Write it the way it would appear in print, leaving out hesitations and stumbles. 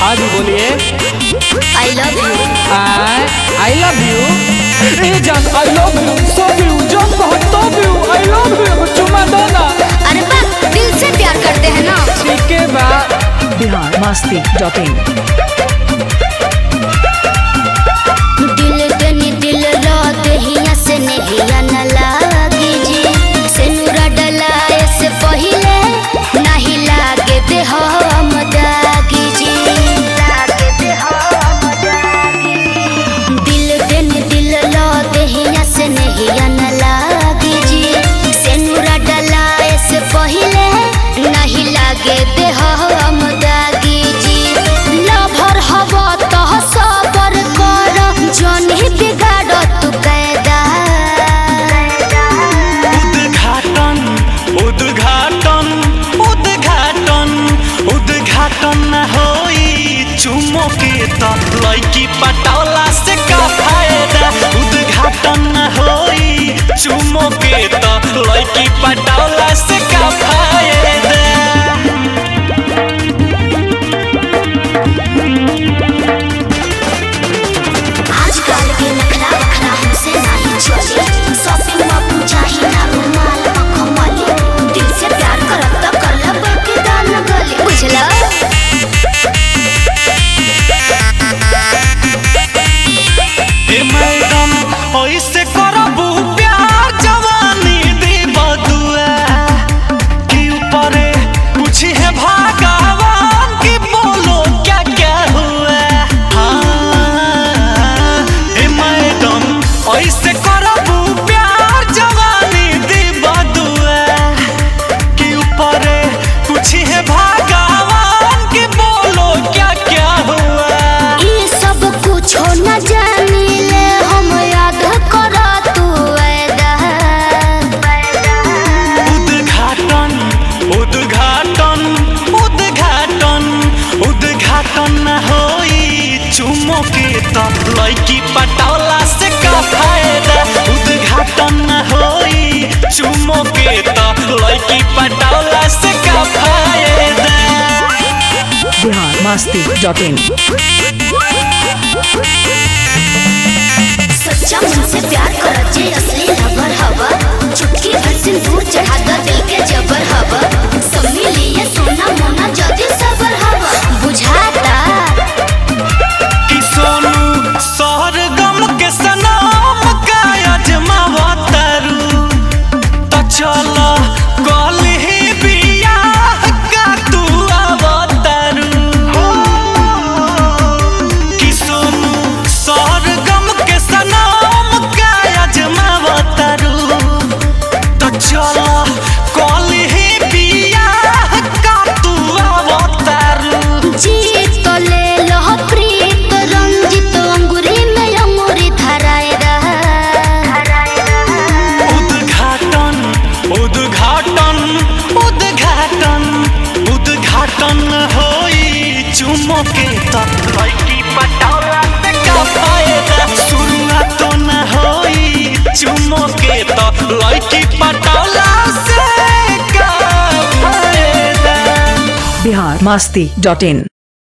हाँ जी बोलिए। I love you. I love you. ए जान आई लव यू, सब यू, जब बहुत तब यू, आई लव यू, चुमा दो ना। अरे बा दिल से प्यार करते हैं ना। ठीक है बा। biharmasti.in दिल देनी दिल लाते हिया से नहिया न लागी जी। सेनुरा डलाए से पहिले नहीं लागे दे हम दागी जी। दिल देनी दिल लाते हिया से नहिया न लागी जी। सेनुरा डलाए से पहिले नहीं लागे दे हम दागी जी। लभर हवा तो सबर कर जनी बिगाड़ तू कैदा। उद्घाटन उद्घाटन उद्घाटन उद्घाटन न होई चुमो के त लड़की पटौला से का फायदा। उद्घाटन न होई चुमो के त लड़की पटौला से का फायदा। आजकल के नखरा बखरा हमसे नहीं चले। शॉपिंग में चाहिए ना रुमाल मखमली। दिल से प्यार करब तो कर लब के दान गले। बुझला ए मैडम ऐसे करबू प्यार जवानी दे बदुआ कि ऊपरे पूछी है भगवान कि बोलो क्या क्या हुआ। हाँ ए मैडम ऐसे करबू प्यार जवानी दे बदुआ कि ऊपरे पूछी है भगवान कि बोलो क्या क्या हुआ। ये सब कुछ हो न जानिले हम याद करा तू ऐदा। उद्घाटन उद्घाटन उद्घाटन उद्घाटन न होई चुमो के त लड़की पटौला से का फायदा। उद्घाटन न होई चुमो के त लड़की पटौला से का फायदा। biharmasti.in सच्चा मन से प्यार कर जे असली लवर हवा। चुटकी भर सिंदूर चढ़ा द दिल के जबर हवा। सब मिलिए सोना मोना जदी सबर हवा। बुझाता कि सोनू सरगम के सनाम का अजमावतरू त चल कलही बियाह का तू अवतरू। कि सोनू सरगम के सनाम का अजमावतरू त चल कलही बियाह का तू अवतरू। जीत तो ले लो प्रीत रंजित अंगूरी में अंगूरी धराए रहा। उद्घाटन उद्घाटन उद्घाटन उद्घाटन होई चुमो के त लड़की पटौला से का फायदा। शुरुआत तो न होई चुमो के त लड़की पटौला से का फायदा। biharmasti.in